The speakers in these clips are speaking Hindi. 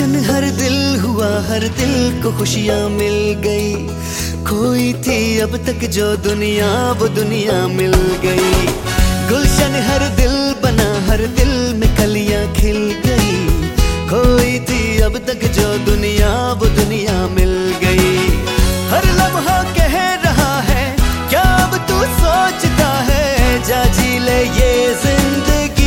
रोशन हर दिल हुआ, हर दिल को खुशियाँ मिल गई। खोई थी अब तक जो दुनिया, वो दुनिया मिल गई। गुलशन हर दिल बना, हर दिल में कलियां खिल गई। खोई थी अब तक जो दुनिया, वो दुनिया मिल गई। हर लम्हा कह रहा है क्या अब तू सोचता है, जा जी ले ये जिंदगी।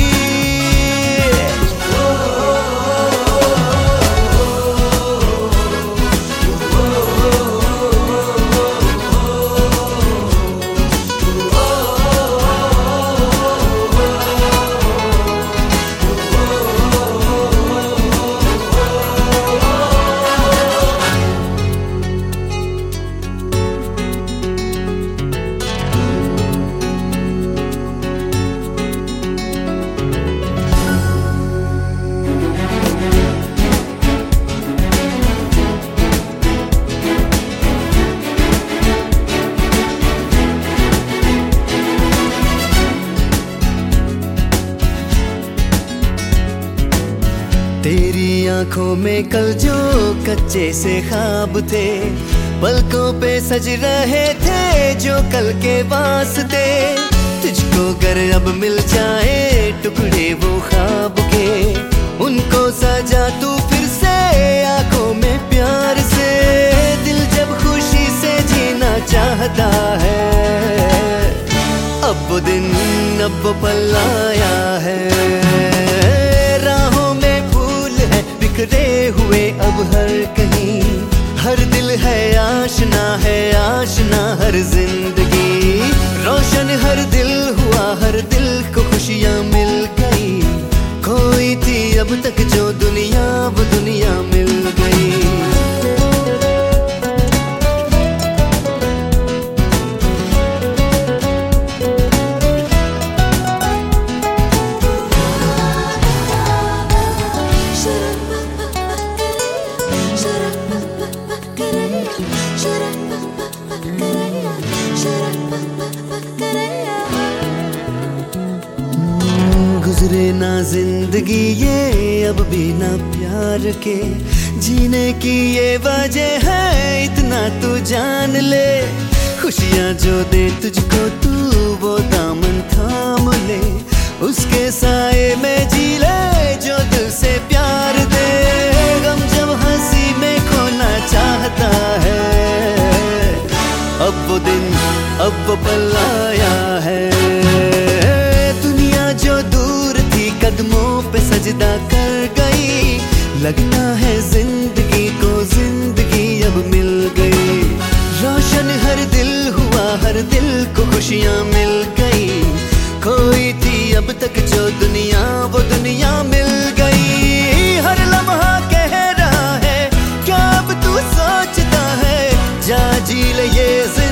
तेरी आंखों में कल जो कच्चे से ख्वाब थे, पलकों पे सज रहे थे जो कल के वास्ते। तुझको गर अब मिल जाए टुकड़े वो ख्वाब के, उनको सजा तू फिर से आंखों में प्यार से। दिल जब खुशी से जीना चाहता है, अब वो दिन अब वो पल आया है। बिखरे हुए अब हर कहीं, हर दिल है आशना हर जिंदगी। रोशन हर दिल हुआ, हर दिल को खुशियाँ मिल गई। खोई थी अब तक जो दुनिया, वो दुनिया मिल गई। गुजरे ना जिंदगी ये अब भी ना प्यार के, जीने की ये वजह है इतना तू जान ले। खुशियाँ जो दे तुझको तू वो दामन थाम ले, उसके साए में जी ले जो दिल से प्यार दे। गम जब हंसी में खोना चाहता है, अब वो दिन अब वो पल आया है। दुनिया जो दूर थी कदमों पे सजदा कर गई, लगता है जिंदगी को जिंदगी अब मिल गई। रोशन हर दिल हुआ, हर दिल को खुशियाँ मिल गई। खोई थी अब तक जो दुनिया, वो दुनिया मिल गई। हर लम्हा कह रहा है क्या अब तू सोचता है, जा जी ले ये